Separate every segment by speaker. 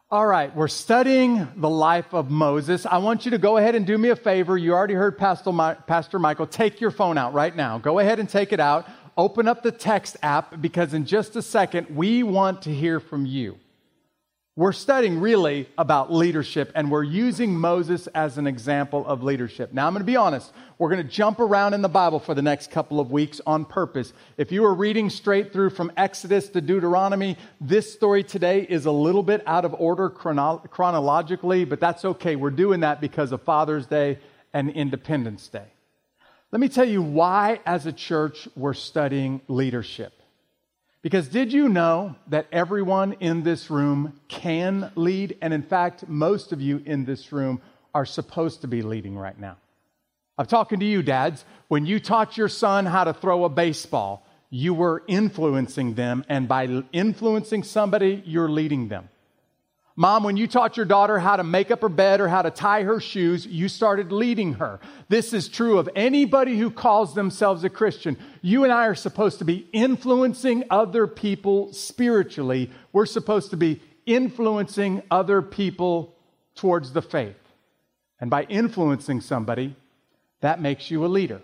Speaker 1: All right, we're studying the life of Moses. I want you to go ahead and do me a favor. You already heard Pastor Michael. Take your phone out right now. Go ahead and take it out. Open up the text app because in just a second, we want to hear from you. We're studying really about leadership, and we're using Moses as an example of leadership. Now, I'm going to be honest. We're going to jump around in the Bible for the next couple of weeks on purpose. If you were reading straight through from Exodus to Deuteronomy, this story today is a little bit out of order chronologically, but that's okay. We're doing that because of Father's Day and Independence Day. Let me tell you why, as a church, we're studying leadership. Because did you know that everyone in this room can lead? And in fact, most of you in this room are supposed to be leading right now. I'm talking to you, dads. When you taught your son how to throw a baseball, you were influencing them. And by influencing somebody, you're leading them. Mom, when you taught your daughter how to make up her bed or how to tie her shoes, you started leading her. This is true of anybody who calls themselves a Christian. You and I are supposed to be influencing other people spiritually. We're supposed to be influencing other people towards the faith. And by influencing somebody, that makes you a leader.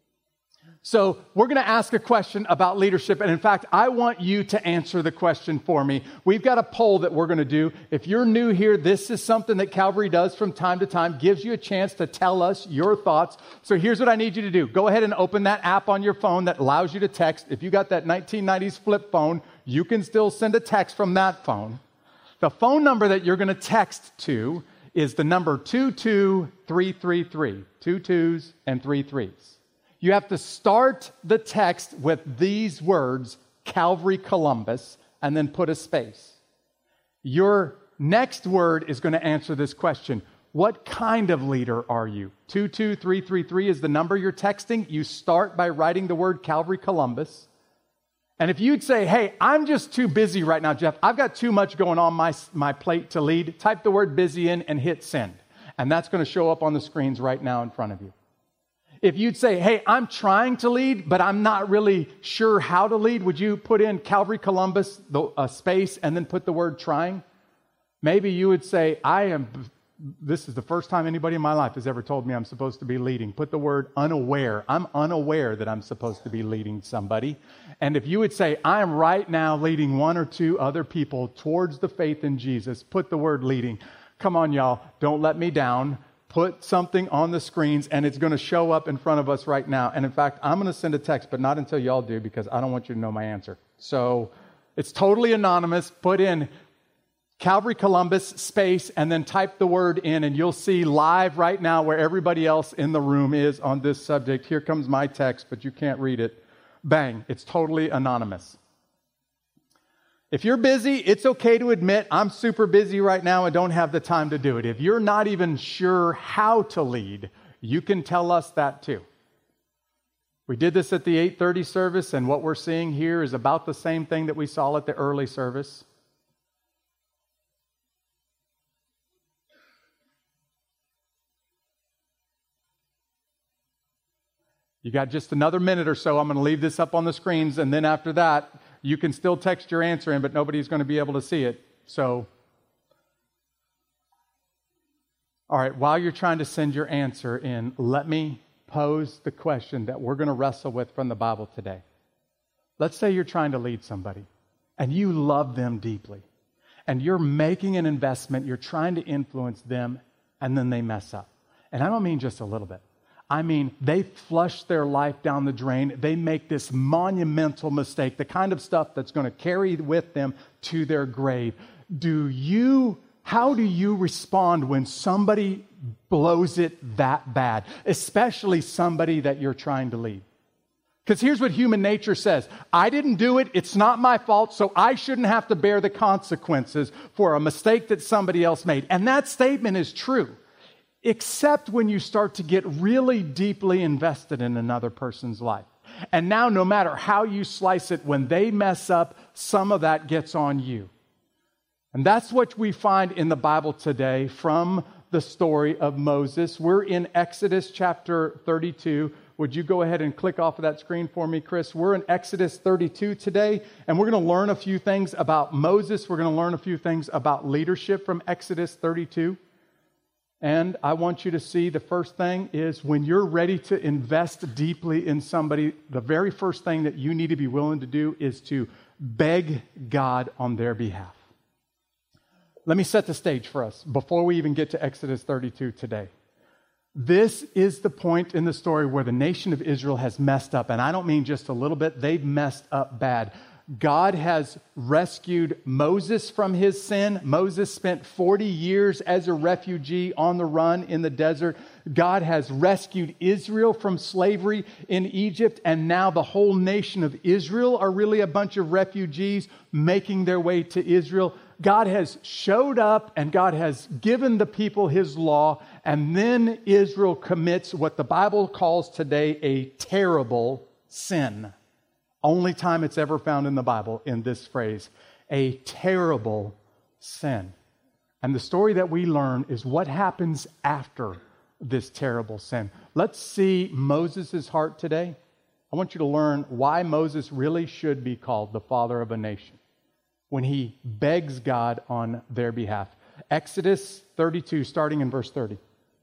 Speaker 1: So we're going to ask a question about leadership. And in fact, I want you to answer the question for me. We've got a poll that we're going to do. If you're new here, this is something that Calvary does from time to time, gives you a chance to tell us your thoughts. So here's what I need you to do. Go ahead and open that app on your phone that allows you to text. If you got that 1990s flip phone, you can still send a text from that phone. The phone number that you're going to text to is the number 22333. 2 2s and 3 3s. You have to start the text with these words, Calvary Columbus, and then put a space. Your next word is going to answer this question. What kind of leader are you? 22333 is the number you're texting. You start by writing the word Calvary Columbus. And if you'd say, hey, I'm just too busy right now, Jeff. I've got too much going on my plate to lead. Type the word busy in and hit send. And that's going to show up on the screens right now in front of you. If you'd say, hey, I'm trying to lead, but I'm not really sure how to lead, would you put in Calvary Columbus, a space, and then put the word trying? Maybe you would say, this is the first time anybody in my life has ever told me I'm supposed to be leading. Put the word unaware. I'm unaware that I'm supposed to be leading somebody. And if you would say, I am right now leading one or two other people towards the faith in Jesus, put the word leading. Come on, y'all. Don't let me down. Put something on the screens, and it's going to show up in front of us right now. And in fact, I'm going to send a text, but not until y'all do, because I don't want you to know my answer. So it's totally anonymous. Put in Calvary Columbus space, and then type the word in, and you'll see live right now where everybody else in the room is on this subject. Here comes my text, but you can't read it. Bang. It's totally anonymous. If you're busy, it's okay to admit, I'm super busy right now and don't have the time to do it. If you're not even sure how to lead, you can tell us that too. We did this at the 8:30 service, and what we're seeing here is about the same thing that we saw at the early service. You got just another minute or so. I'm going to leave this up on the screens, and then after that, you can still text your answer in, but nobody's going to be able to see it. So, all right, while you're trying to send your answer in, let me pose the question that we're going to wrestle with from the Bible today. Let's say you're trying to lead somebody, and you love them deeply, and you're making an investment, you're trying to influence them, and then they mess up. And I don't mean just a little bit. I mean, they flush their life down the drain. They make this monumental mistake, the kind of stuff that's going to carry with them to their grave. How do you respond when somebody blows it that bad, especially somebody that you're trying to lead? Because here's what human nature says. I didn't do it. It's not my fault, so I shouldn't have to bear the consequences for a mistake that somebody else made. And that statement is true. Except when you start to get really deeply invested in another person's life. And now, no matter how you slice it, when they mess up, some of that gets on you. And that's what we find in the Bible today from the story of Moses. We're in Exodus chapter 32, Would you go ahead and click off of that screen for me, Chris? We're in Exodus 32 today, and we're going to learn a few things about Moses. We're going to learn a few things about leadership from Exodus 32. And I want you to see the first thing is when you're ready to invest deeply in somebody, the very first thing that you need to be willing to do is to beg God on their behalf. Let me set the stage for us before we even get to Exodus 32 today. This is the point in the story where the nation of Israel has messed up. And I don't mean just a little bit. They've messed up bad. God has rescued Moses from his sin. Moses spent 40 years as a refugee on the run in the desert. God has rescued Israel from slavery in Egypt. And now the whole nation of Israel are really a bunch of refugees making their way to Israel. God has showed up and God has given the people his law. And then Israel commits what the Bible calls today a terrible sin. Only time it's ever found in the Bible in this phrase, a terrible sin. And the story that we learn is what happens after this terrible sin. Let's see Moses' heart today. I want you to learn why Moses really should be called the father of a nation when he begs God on their behalf. Exodus 32, starting in verse 30.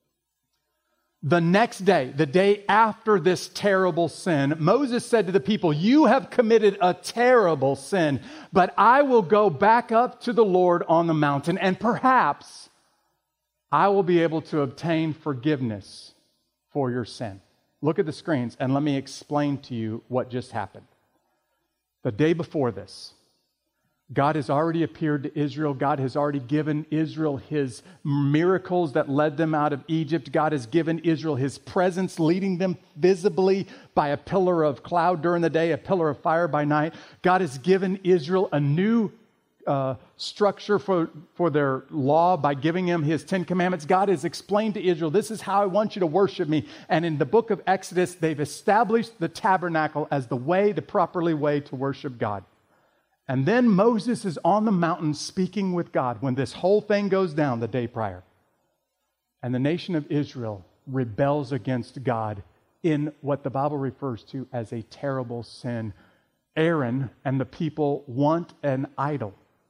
Speaker 1: The next day, the day after this terrible sin, Moses said to the people, "You have committed a terrible sin, but I will go back up to the Lord on the mountain, and perhaps I will be able to obtain forgiveness for your sin." Look at the screens, and let me explain to you what just happened. The day before this, God has already appeared to Israel. God has already given Israel his miracles that led them out of Egypt. God has given Israel his presence, leading them visibly by a pillar of cloud during the day, a pillar of fire by night. God has given Israel a new structure for their law by giving them his 10 commandments. God has explained to Israel, this is how I want you to worship me. And in the book of Exodus, they've established the tabernacle as the properly way to worship God. And then Moses is on the mountain speaking with God when this whole thing goes down the day prior. And the nation of Israel rebels against God in what the Bible refers to as a terrible sin. Aaron and the people want an idol.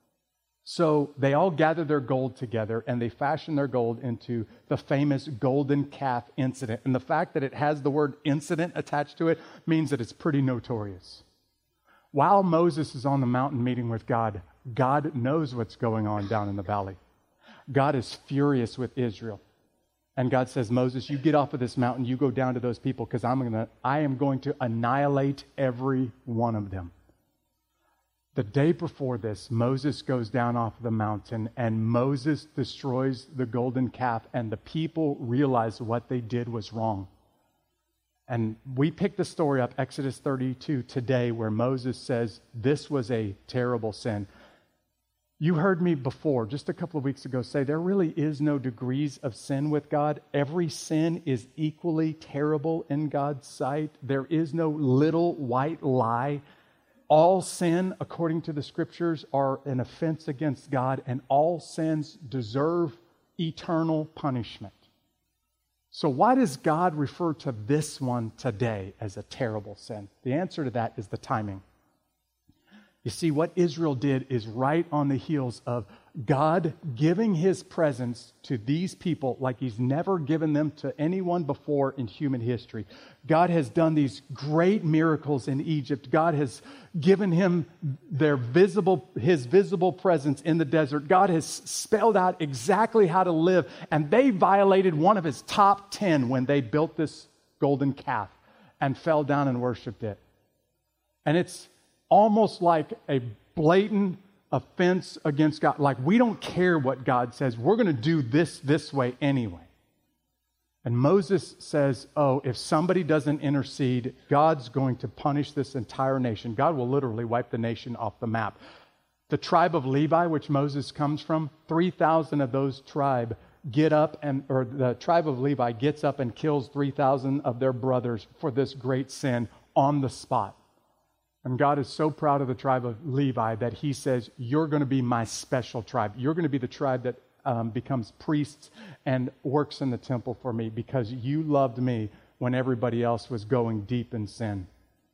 Speaker 1: So they all gather their gold together and they fashion their gold into the famous golden calf incident. And the fact that it has the word incident attached to it means that it's pretty notorious. While Moses is on the mountain meeting with God, God knows what's going on down in the valley. God is furious with Israel. And God says, Moses, you get off of this mountain, you go down to those people because I am going to annihilate every one of them. The day before this, Moses goes down off the mountain and Moses destroys the golden calf and the people realize what they did was wrong. And we pick the story up, Exodus 32 today, where Moses says this was a terrible sin. You heard me before, just a couple of weeks ago, say there really is no degrees of sin with God. Every sin is equally terrible in God's sight. There is no little white lie. All sin, according to the scriptures, are an offense against God, and all sins deserve eternal punishment. So why does God refer to this one today as a terrible sin? The answer to that is the timing. You see, what Israel did is right on the heels of God giving his presence to these people like he's never given them to anyone before in human history. God has done these great miracles in Egypt. God has given him his visible presence in the desert. God has spelled out exactly how to live. And they violated one of his top 10 when they built this golden calf and fell down and worshiped it. And it's almost like a blatant offense against God. Like, we don't care what God says. We're going to do this way anyway. And Moses says, if somebody doesn't intercede, God's going to punish this entire nation. God will literally wipe the nation off the map. The tribe of Levi, which Moses comes from, 3,000 of those tribe the tribe of Levi gets up and kills 3,000 of their brothers for this great sin on the spot. And God is so proud of the tribe of Levi that he says, you're going to be my special tribe. You're going to be the tribe that becomes priests and works in the temple for me because you loved me when everybody else was going deep in sin.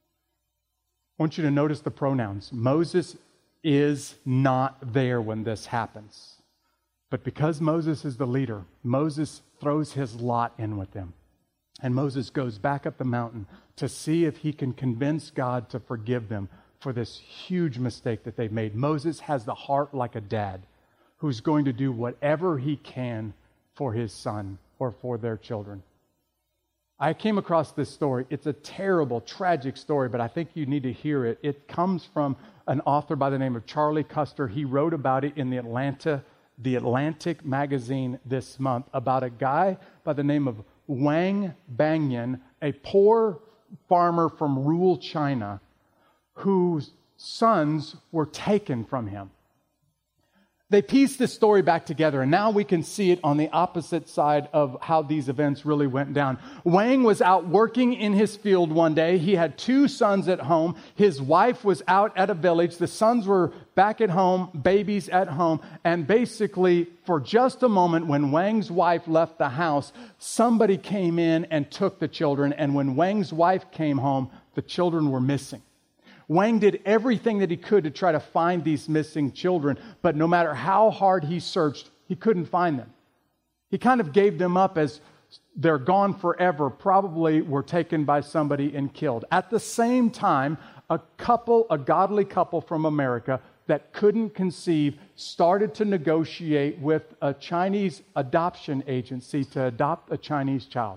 Speaker 1: I want you to notice the pronouns. Moses is not there when this happens. But because Moses is the leader, Moses throws his lot in with them. And Moses goes back up the mountain to see if he can convince God to forgive them for this huge mistake that they've made. Moses has the heart like a dad who's going to do whatever he can for his son or for their children. I came across this story. It's a terrible, tragic story, but I think you need to hear it. It comes from an author by the name of Charlie Custer. He wrote about it in the Atlantic magazine this month about a guy by the name of Wang Bangyan, a poor farmer from rural China whose sons were taken from him. They pieced this story back together, and now we can see it on the opposite side of how these events really went down. Wang was out working in his field one day. He had 2 sons at home. His wife was out at a village. The sons were back at home, babies at home. And basically, for just a moment, when Wang's wife left the house, somebody came in and took the children. And when Wang's wife came home, the children were missing. Wang did everything that he could to try to find these missing children, but no matter how hard he searched, he couldn't find them. He kind of gave them up as they're gone forever, probably were taken by somebody and killed. At the same time, a godly couple from America that couldn't conceive started to negotiate with a Chinese adoption agency to adopt a Chinese child.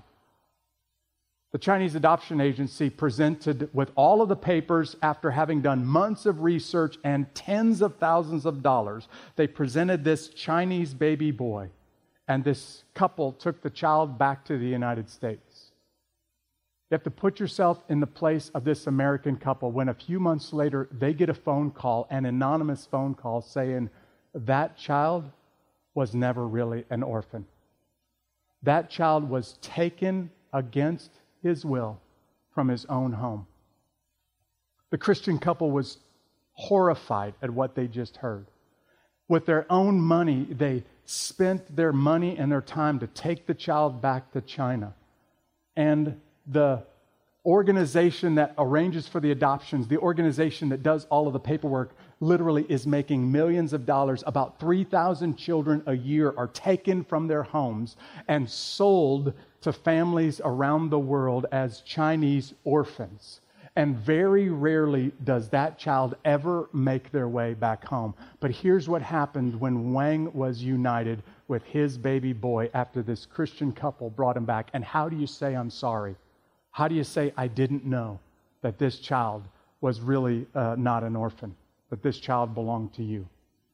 Speaker 1: The Chinese adoption agency presented with all of the papers after having done months of research and tens of thousands of dollars. They presented this Chinese baby boy, and this couple took the child back to the United States. You have to put yourself in the place of this American couple when a few months later they get a phone call, an anonymous phone call saying that child was never really an orphan. That child was taken against his will from his own home. The Christian couple was horrified at what they just heard. With their own money, they spent their money and their time to take the child back to China. And the organization that arranges for the adoptions, the organization that does all of the paperwork, literally is making millions of dollars. About 3,000 children a year are taken from their homes and sold to families around the world as Chinese orphans. And very rarely does that child ever make their way back home. But here's what happened when Wang was united with his baby boy after this Christian couple brought him back. And how do you say, I'm sorry? How do you say, I didn't know that this child was really not an orphan, that this child belonged to you?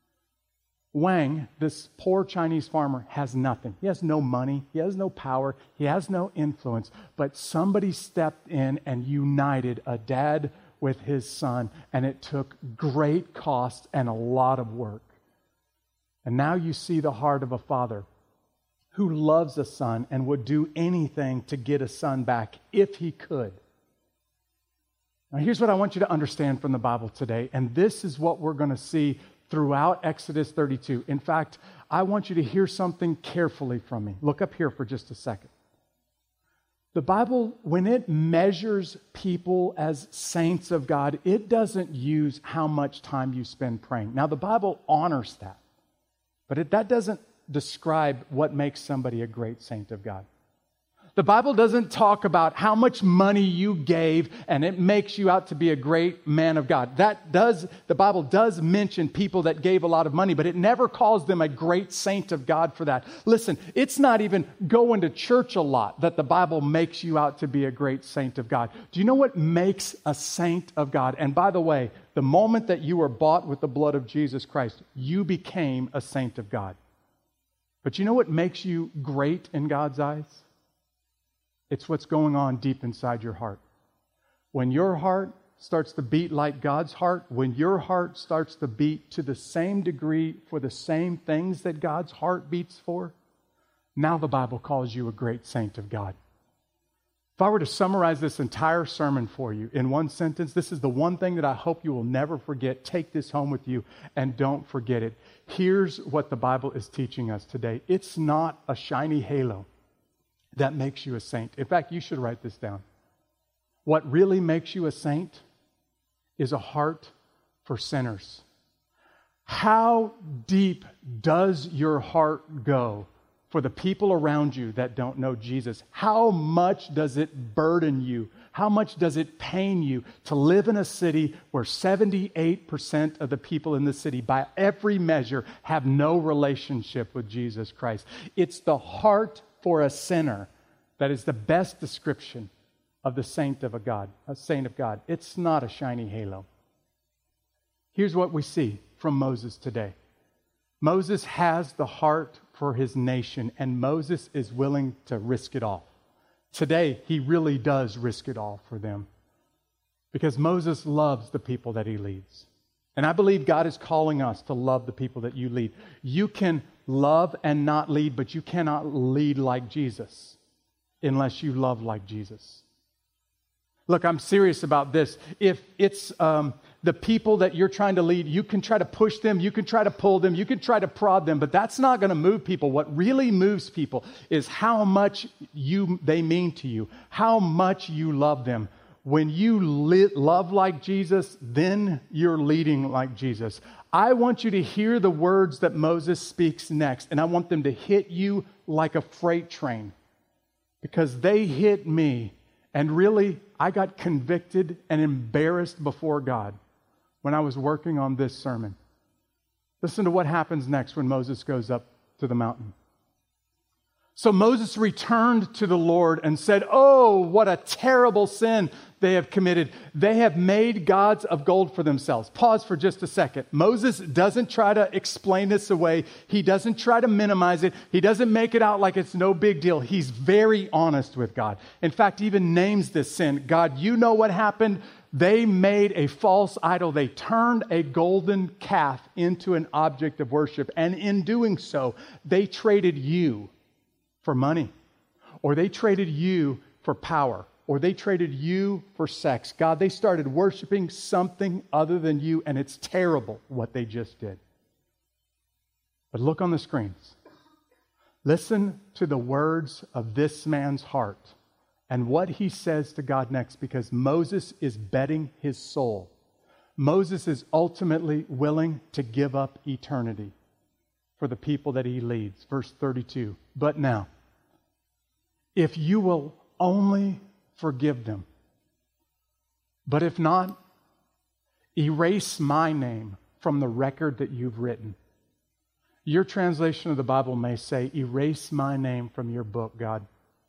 Speaker 1: Wang, this poor Chinese farmer, has nothing. He has no money. He has no power. He has no influence. But somebody stepped in and united a dad with his son, and it took great cost and a lot of work. And now you see the heart of a father who loves a son and would do anything to get a son back if he could. Now here's what I want you to understand from the Bible today, and this is what we're going to see throughout Exodus 32. In fact, I want you to hear something carefully from me. Look up here for just a second. The Bible, when it measures people as saints of God, it doesn't use how much time you spend praying. Now, the Bible honors that, but that doesn't describe what makes somebody a great saint of God. The Bible doesn't talk about how much money you gave and it makes you out to be a great man of God. The Bible does mention people that gave a lot of money, but it never calls them a great saint of God for that. Listen, it's not even going to church a lot that the Bible makes you out to be a great saint of God. Do you know what makes a saint of God? And by the way, the moment that you were bought with the blood of Jesus Christ, you became a saint of God. But you know what makes you great in God's eyes? It's what's going on deep inside your heart. When your heart starts to beat like God's heart, when your heart starts to beat to the same degree for the same things that God's heart beats for, now the Bible calls you a great saint of God. If I were to summarize this entire sermon for you in one sentence, this is the one thing that I hope you will never forget. Take this home with you and don't forget it. Here's what the Bible is teaching us today. It's not a shiny halo. that makes you a saint. In fact, you should write this down. What really makes you a saint is a heart for sinners. How deep does your heart go for the people around you that don't know Jesus? How much does it burden you? How much does it pain you to live in a city where 78% of the people in the city, by every measure, have no relationship with Jesus Christ? It's the heart for a sinner that is the best description of the saint of God. It's not a shiny halo. Here's what we see from Moses today. Moses has the heart for his nation, and Moses is willing to risk it all. Today, he really does risk it all for them because Moses loves the people that he leads. And I believe God is calling us to love the people that you lead. You can love and not lead, but you cannot lead like Jesus unless you love like Jesus. Look, I'm serious about this. If it's the people that you're trying to lead, you can try to push them, you can try to pull them, you can try to prod them, but that's not going to move people. What really moves people is how much they mean to you, how much you love them. When you love like Jesus, then you're leading like Jesus. I want you to hear the words that Moses speaks next, and I want them to hit you like a freight train because they hit me. And really, I got convicted and embarrassed before God when I was working on this sermon. Listen to what happens next when Moses goes up to the mountain. So Moses returned to the Lord and said, "Oh, what a terrible sin they have committed. They have made gods of gold for themselves." Pause for just a second. Moses doesn't try to explain this away. He doesn't try to minimize it. He doesn't make it out like it's no big deal. He's very honest with God. In fact, he even names this sin. God, you know what happened? They made a false idol. They turned a golden calf into an object of worship. And in doing so, they traded you for money, or they traded you for power, or they traded you for sex. God, they started worshiping something other than you, and it's terrible what they just did. But look on the screens. Listen to the words of this man's heart and what he says to God next, because Moses is betting his soul. Moses is ultimately willing to give up eternity for the people that he leads. Verse 32, "But now, if you will only forgive them, but if not, erase my name from the record that you've written." Your translation of the Bible may say, "Erase my name from your book, God."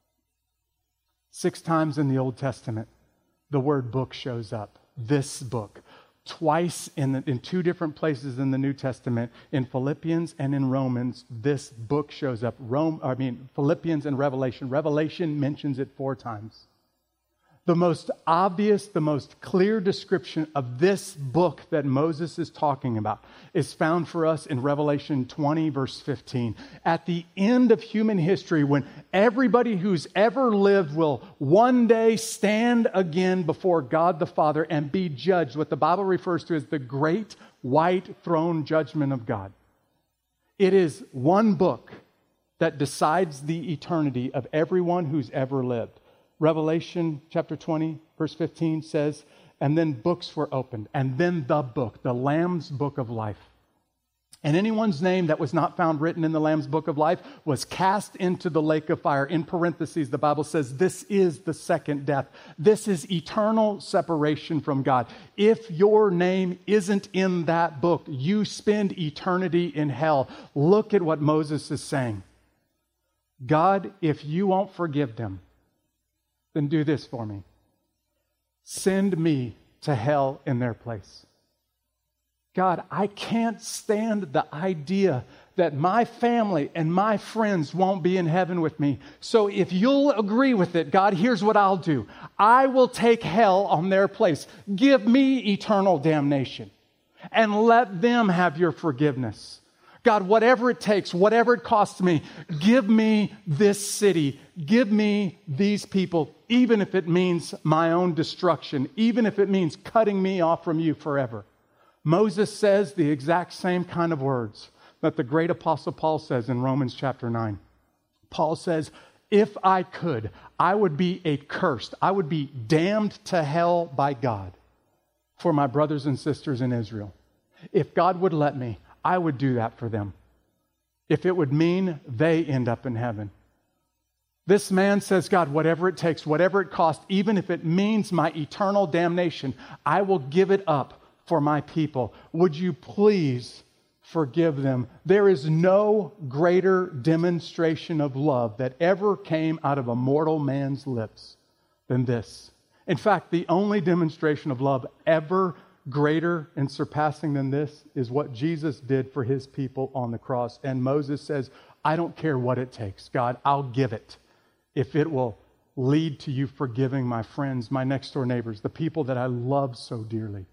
Speaker 1: 6 times in the Old Testament, the word book shows up. This book. Twice in 2 different places in the New Testament, in Philippians and in Romans, this book shows up. Philippians and Revelation. Revelation mentions it 4 times. The most obvious, the most clear description of this book that Moses is talking about is found for us in Revelation 20, verse 15. At the end of human history, when everybody who's ever lived will one day stand again before God the Father and be judged, what the Bible refers to as the great white throne judgment of God. It is one book that decides the eternity of everyone who's ever lived. Revelation chapter 20, verse 15 says, "And then books were opened, and then the book, the Lamb's book of life. And anyone's name that was not found written in the Lamb's book of life was cast into the lake of fire." In parentheses, the Bible says this is the second death. This is eternal separation from God. If your name isn't in that book, you spend eternity in hell. Look at what Moses is saying. God, if you won't forgive them, then do this for me. Send me to hell in their place. God, I can't stand the idea that my family and my friends won't be in heaven with me. So if you'll agree with it, God, here's what I'll do. I will take hell on their place. Give me eternal damnation and let them have your forgiveness. God, whatever it takes, whatever it costs me, give me this city, give me these people, even if it means my own destruction, even if it means cutting me off from you forever. Moses says the exact same kind of words that the great apostle Paul says in Romans chapter 9. Paul says, if I could, I would be accursed. I would be damned to hell by God for my brothers and sisters in Israel. If God would let me, I would do that for them. If it would mean they end up in heaven. This man says, God, whatever it takes, whatever it costs, even if it means my eternal damnation, I will give it up for my people. Would you please forgive them? There is no greater demonstration of love that ever came out of a mortal man's lips than this. In fact, the only demonstration of love ever greater and surpassing than this is what Jesus did for his people on the cross. And Moses says, I don't care what it takes, God, I'll give it if it will lead to you forgiving my friends, my next door neighbors, the people that I love so dearly.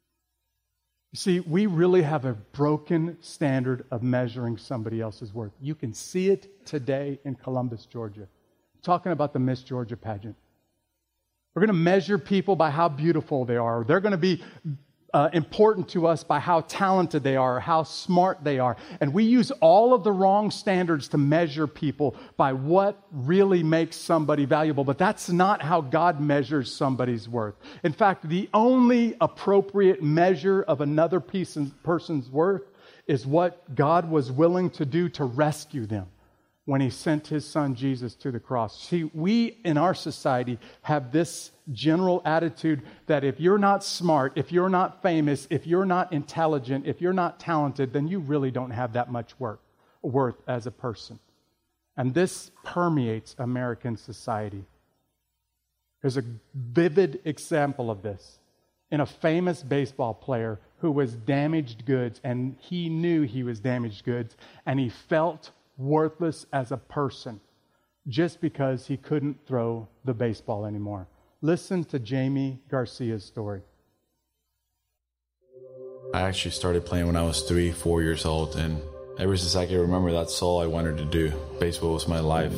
Speaker 1: You see, we really have a broken standard of measuring somebody else's worth. You can see it today in Columbus, Georgia. I'm talking about the Miss Georgia pageant. We're going to measure people by how beautiful they are. They're going to be important to us by how talented they are, or how smart they are. And we use all of the wrong standards to measure people by what really makes somebody valuable. But that's not how God measures somebody's worth. In fact, the only appropriate measure of another person's worth is what God was willing to do to rescue them when he sent his son Jesus to the cross. See, we in our society have this general attitude that if you're not smart, if you're not famous, if you're not intelligent, if you're not talented, then you really don't have that much worth as a person. And this permeates American society. There's a vivid example of this in a famous baseball player who was damaged goods, and he knew he was damaged goods, and he felt worthless as a person just because he couldn't throw the baseball anymore. Listen to Jamie Garcia's story.
Speaker 2: I actually started playing when I was 3-4 years old, and ever since I can remember, that's all I wanted to do. Baseball was my life.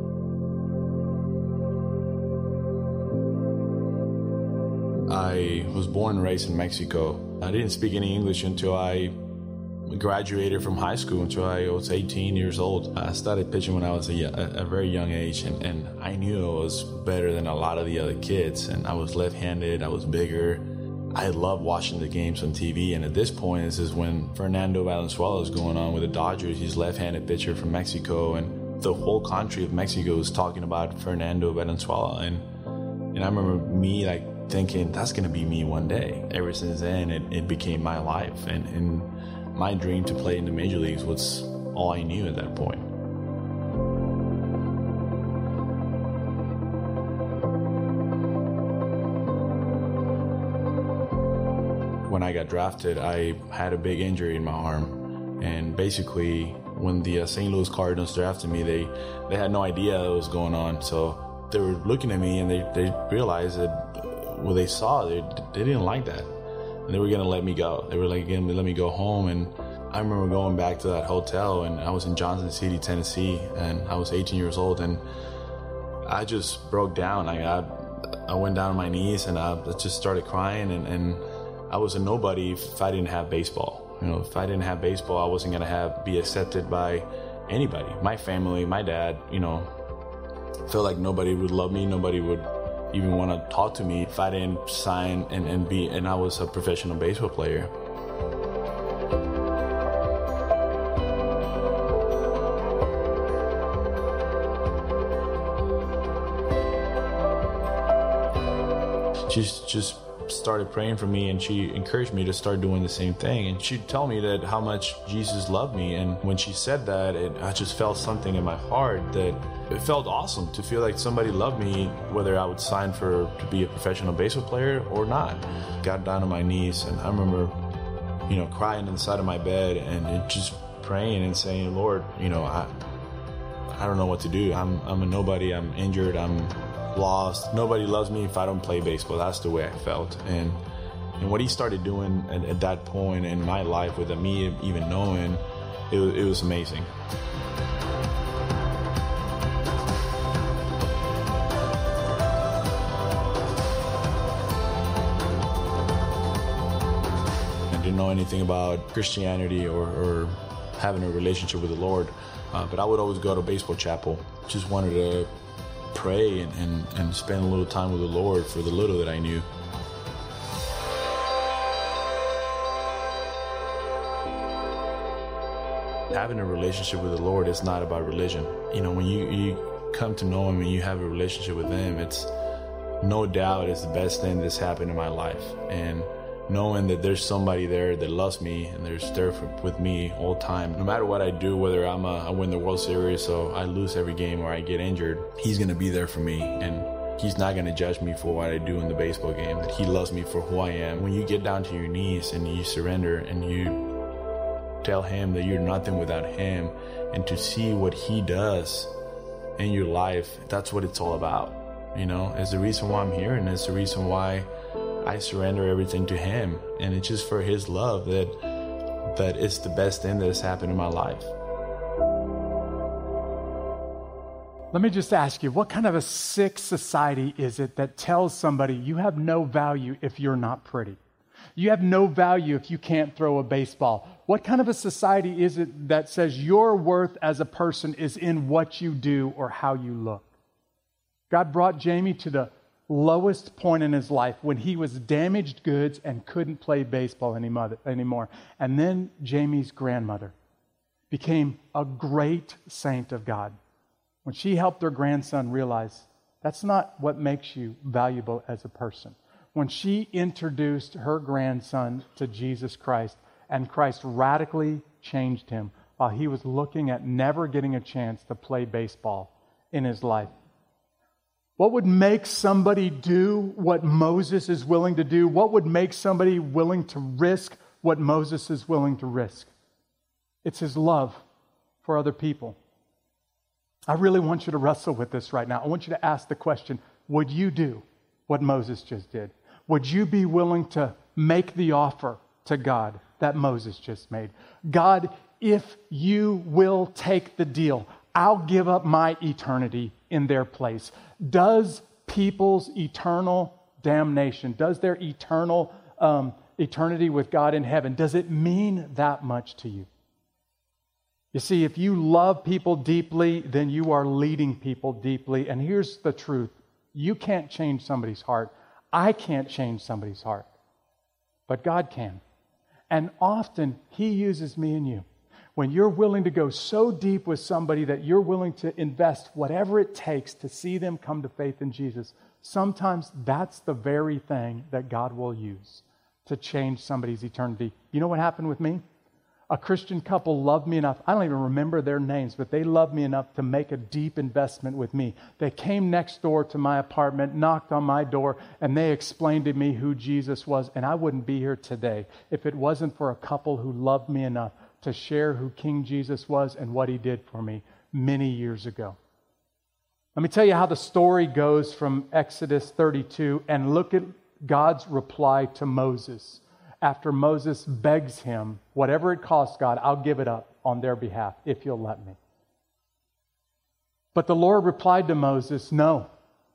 Speaker 2: I was born and raised in Mexico. I didn't speak any English until I graduated from high school, until I was 18 years old. I started pitching when I was a very young age, and I knew I was better than a lot of the other kids, and I was left-handed, I was bigger. I loved watching the games on TV, and at this point, this is when Fernando Valenzuela is going on with the Dodgers. He's a left-handed pitcher from Mexico, and the whole country of Mexico is talking about Fernando Valenzuela, and I remember me thinking, that's going to be me one day. Ever since then, it became my life, and my dream to play in the major leagues was all I knew at that point. When I got drafted, I had a big injury in my arm. And basically, when the St. Louis Cardinals drafted me, they had no idea what was going on. So they were looking at me and they realized that what they saw, they didn't like that. And they were going to let me go. They were going to let me go home. And I remember going back to that hotel, and I was in Johnson City, Tennessee, and I was 18 years old, and I just broke down. I went down on my knees, and I just started crying, and I was a nobody if I didn't have baseball. You know, if I didn't have baseball, I wasn't going to be accepted by anybody. My family, my dad, felt like nobody would love me, nobody would even want to talk to me if I didn't sign and I was a professional baseball player. She just started praying for me, and she encouraged me to start doing the same thing. And she'd tell me that how much Jesus loved me. And when she said that, I just felt something in my heart that it felt awesome to feel like somebody loved me, whether I would sign to be a professional baseball player or not. Got down on my knees, and I remember, crying inside of my bed and just praying and saying, Lord, I don't know what to do. I'm a nobody. I'm injured. I'm lost. Nobody loves me if I don't play baseball. That's the way I felt. And what he started doing at that point in my life, without me even knowing, it was amazing. I didn't know anything about Christianity or having a relationship with the Lord. But I would always go to baseball chapel. Just wanted to pray and spend a little time with the Lord for the little that I knew. Having a relationship with the Lord is not about religion. You know, when you come to know Him and you have a relationship with Him, it's no doubt it's the best thing that's happened in my life. And knowing that there's somebody there that loves me and there's there with me all the time, no matter what I do, whether I win the World Series, so I lose every game or I get injured, He's going to be there for me. And He's not going to judge me for what I do in the baseball game, that He loves me for who I am. When you get down to your knees and you surrender and you tell Him that you're nothing without Him, and to see what He does in your life, that's what it's all about. You know, it's the reason why I'm here, and it's the reason why I surrender everything to Him. And it's just for His love that it's the best thing that has happened in my life.
Speaker 1: Let me just ask you, what kind of a sick society is it that tells somebody you have no value if you're not pretty? You have no value if you can't throw a baseball. What kind of a society is it that says your worth as a person is in what you do or how you look? God brought Jamie to the lowest point in his life when he was damaged goods and couldn't play baseball anymore. And then Jamie's grandmother became a great saint of God. When she helped her grandson realize that's not what makes you valuable as a person. When she introduced her grandson to Jesus Christ, and Christ radically changed him while he was looking at never getting a chance to play baseball in his life. What would make somebody do what Moses is willing to do? What would make somebody willing to risk what Moses is willing to risk? It's his love for other people. I really want you to wrestle with this right now. I want you to ask the question, would you do what Moses just did? Would you be willing to make the offer to God that Moses just made? God, if you will take the deal, I'll give up my eternity in their place. Does people's eternal damnation, does their eternal eternity with God in heaven, does it mean that much to you? You see, if you love people deeply, then you are leading people deeply. And here's the truth. You can't change somebody's heart. I can't change somebody's heart. But God can. And often He uses me and you. When you're willing to go so deep with somebody that you're willing to invest whatever it takes to see them come to faith in Jesus, sometimes that's the very thing that God will use to change somebody's eternity. You know what happened with me? A Christian couple loved me enough. I don't even remember their names, but they loved me enough to make a deep investment with me. They came next door to my apartment, knocked on my door, and they explained to me who Jesus was. And I wouldn't be here today if it wasn't for a couple who loved me enough to share who King Jesus was and what He did for me many years ago. Let me tell you how the story goes from Exodus 32, and look at God's reply to Moses. After Moses begs him, whatever it costs, God, I'll give it up on their behalf if you'll let me. But the Lord replied to Moses, no,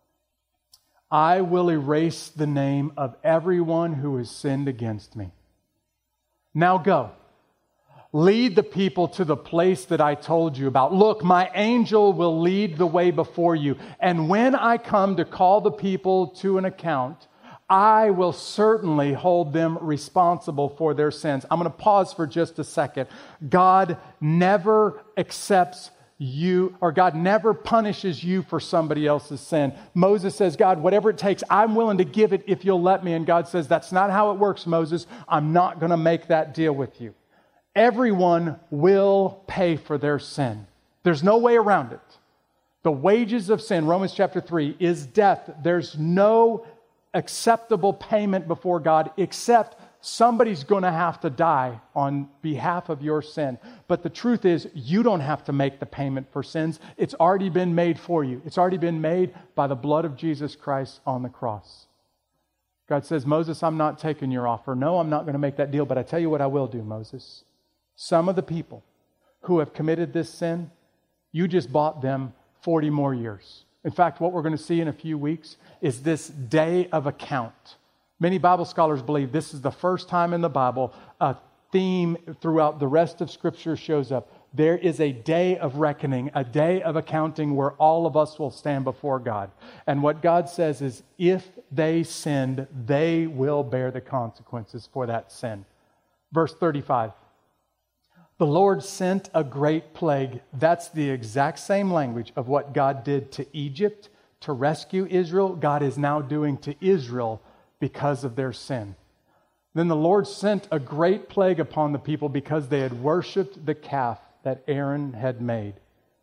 Speaker 1: I will erase the name of everyone who has sinned against me. Now go, lead the people to the place that I told you about. Look, my angel will lead the way before you. And when I come to call the people to an account, I will certainly hold them responsible for their sins. I'm going to pause for just a second. God never accepts you, or God never punishes you for somebody else's sin. Moses says, God, whatever it takes, I'm willing to give it if you'll let me. And God says, that's not how it works, Moses. I'm not going to make that deal with you. Everyone will pay for their sin. There's no way around it. The wages of sin, Romans chapter 3, is death. There's no acceptable payment before God except somebody's going to have to die on behalf of your sin. But the truth is, you don't have to make the payment for sins. It's already been made for you. It's already been made by the blood of Jesus Christ on the cross. God says, Moses, I'm not taking your offer. No, I'm not going to make that deal. But I tell you what I will do, Moses. Some of the people who have committed this sin, you just bought them 40 more years. In fact, what we're going to see in a few weeks is this day of account. Many Bible scholars believe this is the first time in the Bible a theme throughout the rest of Scripture shows up. there is a day of reckoning, a day of accounting where all of us will stand before God. And what God says is, if they sinned, they will bear the consequences for that sin. Verse 35. The Lord sent a great plague. That's the exact same language of what God did to Egypt to rescue Israel. God is now doing to Israel because of their sin. Then the Lord sent a great plague upon the people because they had worshipped the calf that Aaron had made.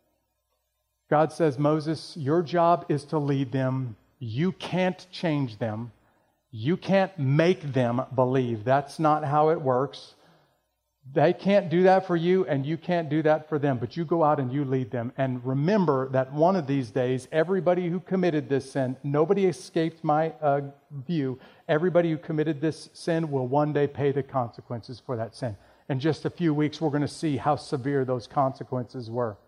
Speaker 1: God says, Moses, your job is to lead them. You can't change them. You can't make them believe. That's not how it works. They can't do that for you, and you can't do that for them. But you go out and you lead them. And remember that one of these days, everybody who committed this sin, nobody escaped my view. Everybody who committed this sin will one day pay the consequences for that sin. In just a few weeks, we're going to see how severe those consequences were.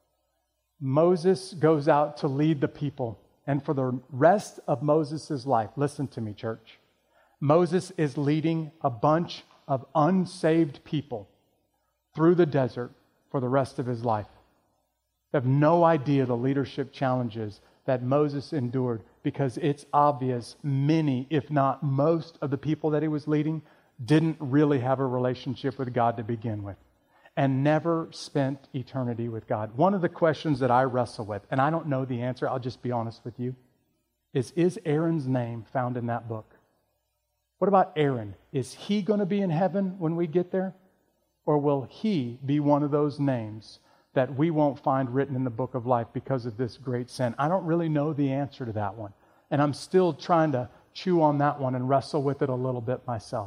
Speaker 1: Moses goes out to lead the people. And for the rest of Moses' life, listen to me, church, Moses is leading a bunch of unsaved people through the desert for the rest of his life. They have no idea the leadership challenges that Moses endured, because it's obvious many, if not most, of the people that he was leading didn't really have a relationship with God to begin with and never spent eternity with God. One of the questions that I wrestle with, and I don't know the answer, I'll just be honest with you, is Aaron's name found in that book? What about Aaron? Is he going to be in heaven when we get there? Or will he be one of those names that we won't find written in the book of life because of this great sin? I don't really know the answer to that one. And I'm still trying to chew on that one and wrestle with it a little bit myself.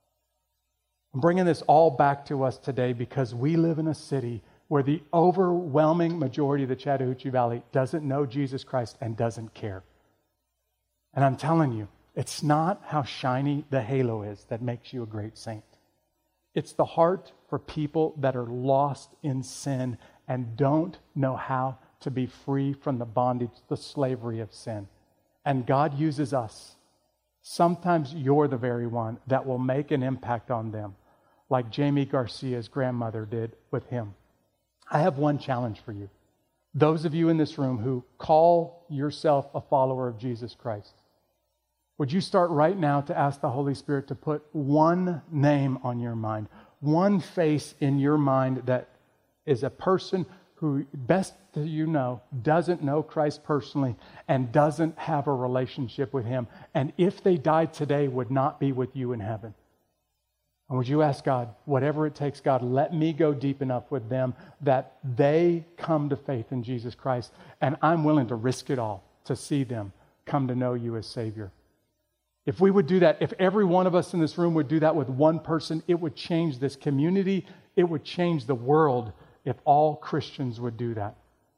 Speaker 1: I'm bringing this all back to us today because we live in a city where the overwhelming majority of the Chattahoochee Valley doesn't know Jesus Christ and doesn't care. And I'm telling you, it's not how shiny the halo is that makes you a great saint. It's the heart for people that are lost in sin and don't know how to be free from the bondage, the slavery of sin. And God uses us. Sometimes you're the very one that will make an impact on them, like Jamie Garcia's grandmother did with him. I have one challenge for you. Those of you in this room who call yourself a follower of Jesus Christ, would you start right now to ask the Holy Spirit to put one name on your mind, one face in your mind that is a person who, best that you know, doesn't know Christ personally and doesn't have a relationship with Him, and if they died today, would not be with you in heaven. And would you ask God, whatever it takes, God, let me go deep enough with them that they come to faith in Jesus Christ, and I'm willing to risk it all to see them come to know you as Savior. If we would do that, if every one of us in this room would do that with one person, it would change this community. It would change the world if all Christians would do that.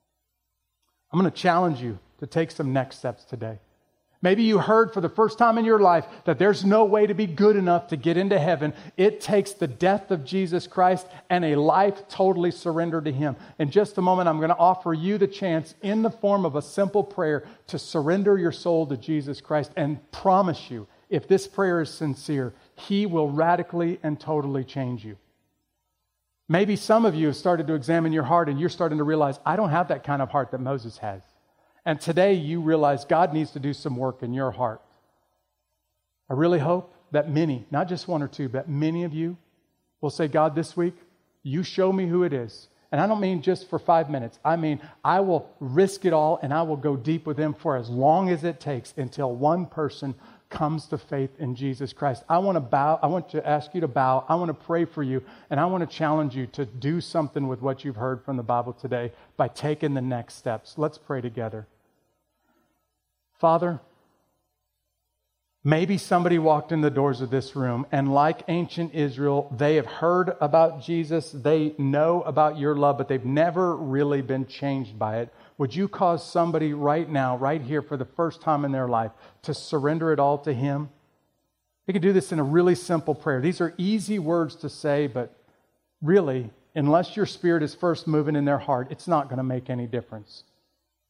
Speaker 1: I'm going to challenge you to take some next steps today. Maybe you heard for the first time in your life that there's no way to be good enough to get into heaven. It takes the death of Jesus Christ and a life totally surrendered to Him. In just a moment, I'm going to offer you the chance in the form of a simple prayer to surrender your soul to Jesus Christ, and promise you, if this prayer is sincere, He will radically and totally change you. Maybe some of you have started to examine your heart and you're starting to realize, I don't have that kind of heart that Moses has. And today you realize God needs to do some work in your heart. I really hope that many, not just one or two, but many of you will say, God, this week, you show me who it is. And I don't mean just for 5 minutes. I mean, I will risk it all and I will go deep with Him for as long as it takes until one person comes to faith in Jesus Christ. I want to ask you to bow. I want to pray for you. And I want to challenge you to do something with what you've heard from the Bible today by taking the next steps. Let's pray together. Father, maybe somebody walked in the doors of this room and like ancient Israel, they have heard about Jesus, they know about your love, but they've never really been changed by it. Would you cause somebody right now, right here for the first time in their life, to surrender it all to Him? You can do this in a really simple prayer. These are easy words to say, but really, unless your Spirit is first moving in their heart, it's not going to make any difference.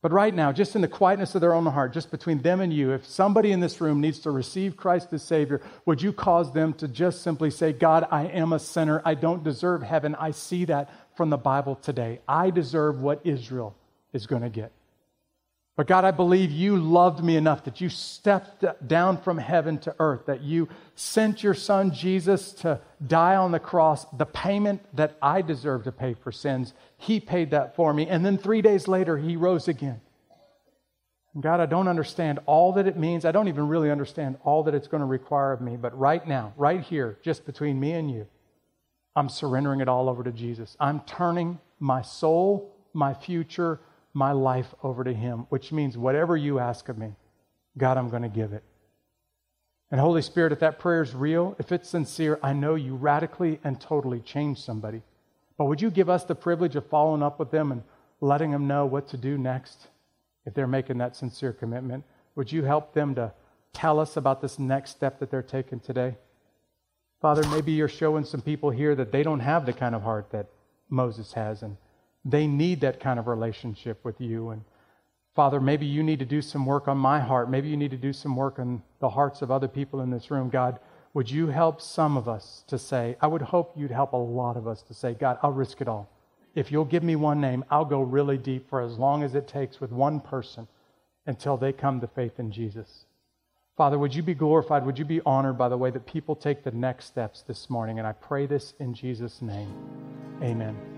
Speaker 1: But right now, just in the quietness of their own heart, just between them and you, if somebody in this room needs to receive Christ as Savior, would you cause them to just simply say, God, I am a sinner. I don't deserve heaven. I see that from the Bible today. I deserve what Israel is going to get. But God, I believe you loved me enough that you stepped down from heaven to earth, that you sent your son Jesus to die on the cross, the payment that I deserve to pay for sins. He paid that for me. And then 3 days later, he rose again. And God, I don't understand all that it means. I don't even really understand all that it's going to require of me. But right now, right here, just between me and you, I'm surrendering it all over to Jesus. I'm turning my soul, my future, my life over to him, which means whatever you ask of me, God, I'm going to give it. And Holy Spirit, if that prayer is real, if it's sincere, I know you radically and totally change somebody. But would you give us the privilege of following up with them and letting them know what to do next if they're making that sincere commitment? Would you help them to tell us about this next step that they're taking today? Father, maybe you're showing some people here that they don't have the kind of heart that Moses has, and they need that kind of relationship with you. And Father, maybe you need to do some work on my heart. Maybe you need to do some work on the hearts of other people in this room. God, would you help some of us to say, I would hope you'd help a lot of us to say, God, I'll risk it all. If you'll give me one name, I'll go really deep for as long as it takes with one person until they come to faith in Jesus. Father, would you be glorified? Would you be honored by the way that people take the next steps this morning? And I pray this in Jesus' name. Amen.